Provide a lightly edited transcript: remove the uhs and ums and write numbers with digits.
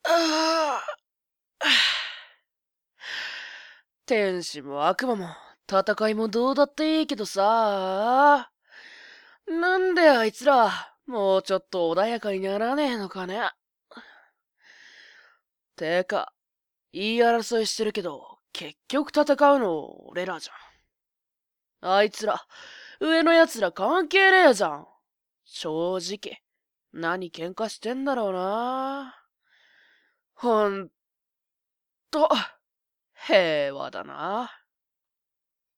ああ、天使も悪魔も戦いもどうだっていいけどさ、なんであいつらもうちょっと穏やかにならねえのかね。てか、言い争いしてるけど、結局戦うの俺らじゃん。あいつら、上の奴ら関係ねえじゃん。正直、何喧嘩してんだろうな。ほんと、平和だな。